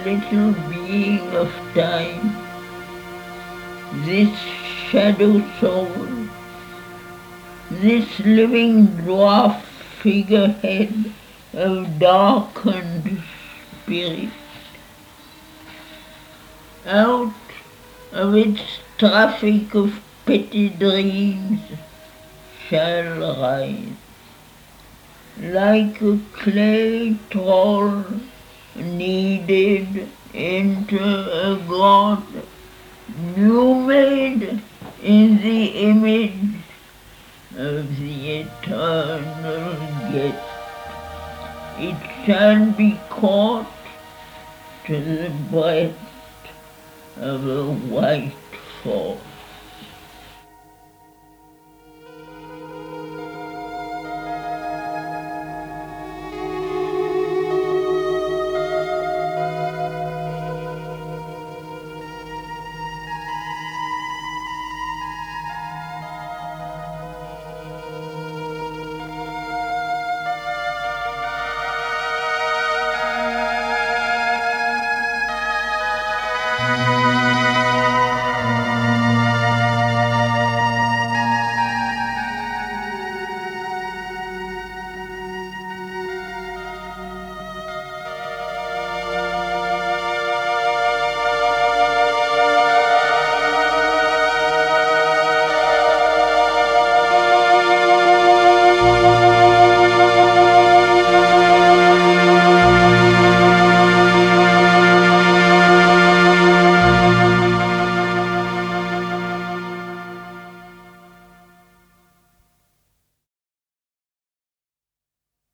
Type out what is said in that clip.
little being of time, this shadow soul, this living dwarf figurehead of darkened spirit, out of its traffic of petty dreams shall rise, like a clay troll kneaded into a god, new made in the image of the eternal guest. It shall be caught to the breast of a white fall.